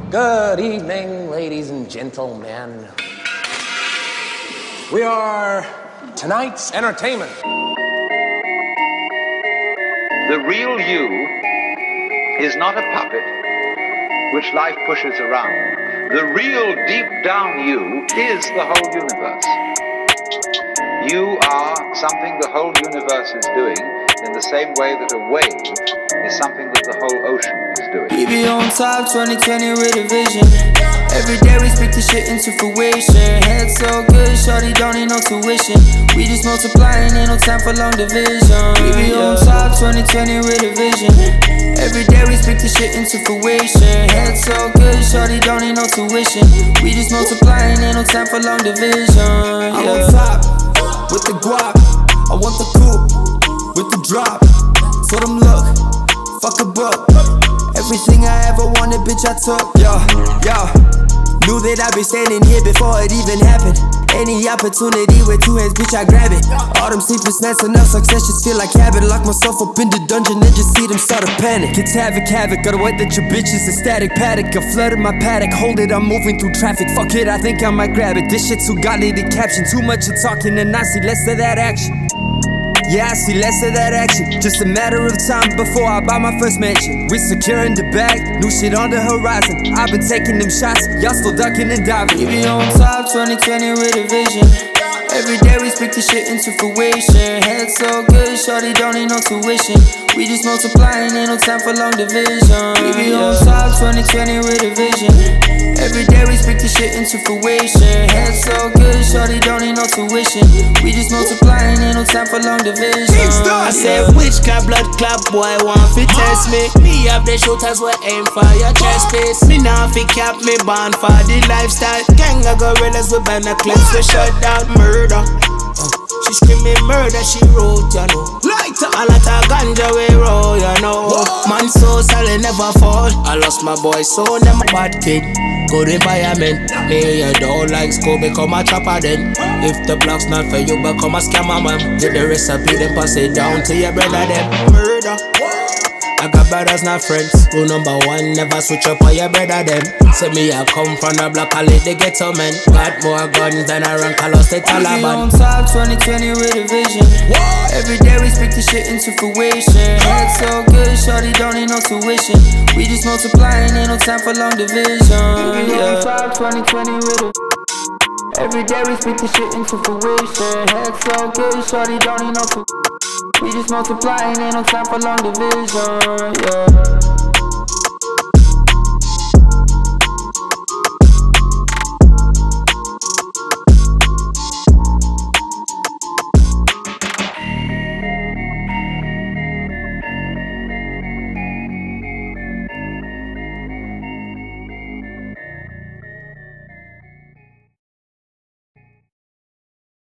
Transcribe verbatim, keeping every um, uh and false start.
Good evening, ladies and gentlemen. We are tonight's entertainment. The real you is not a puppet which life pushes around. The real deep down you is the whole universe. You are something the whole universe is doing in the same way that a wave is something that the whole ocean is doing. We be on top twenty twenty with a vision. Every day we speak the shit into fruition. Head so good, shorty don't need no tuition. We just multiplying, ain't no time for long division. We be on top twenty twenty with a vision. Every day we speak the shit into fruition. Head so good, shorty don't need no tuition. We just multiplying, ain't no time for long division. I'm on top with the guap. I want the coupe with the drop. So them look, fuck a book. Everything I ever wanted, bitch, I took. Yo, yo. Knew that I'd be standing here before it even happened. Any opportunity with two hands, bitch, I grab it. All them sleepless nights, enough success just feel like habit. Lock myself up in the dungeon and just see them start to panic. It's havoc, havoc, gotta wait that your bitch is a static paddock. I flooded my paddock, hold it, I'm moving through traffic. Fuck it, I think I might grab it. This shit too God needed caption. Too much of talking and I see less of that action. Yeah, I see less of that action. Just a matter of time before I buy my first mansion. We securing the bag, new shit on the horizon. I've been taking them shots, y'all still ducking and diving. We be on top twenty twenty with a vision. Every day we speak the shit into fruition. Head so good, shorty don't need no tuition. We just multiplying, ain't no time for long division. We be on top twenty twenty with a vision. Every day we speak the shit into fruition. Head so good, shorty don't need no tuition. We just multiplying, ain't no time for long division. I said, which kind blood clot boy want fi test me? Me have the shooters will aim for your chest piece. Me now fi cap me born for the lifestyle. Gang of gorillas with binoculars to shut down murder. She screaming murder, she wrote, you know. A lot of ganja we roll, you know. Man so solid never fall. I lost my boy, so them a bad kid. Good environment. Me you don't like school, become a trapper then. If the block's not for you, become a scammer man. Get the recipe, then pass it down to your brother then. Murder. I got brothers, not friends. Rule number one, never switch up on your brother them. Say me I come from the block, I let the ghetto men. Got more guns than I run Call of the Taliban. We on top twenty twenty with a vision. Every day we speak the shit into fruition. Head so good, shorty don't need no tuition. We just multiplying, ain't no time for long division. We on top twenty twenty with a. Every day we speak the shit into fruition. Head so good, shorty don't need no tuition. We just multiplying, ain't no time for long division, yeah.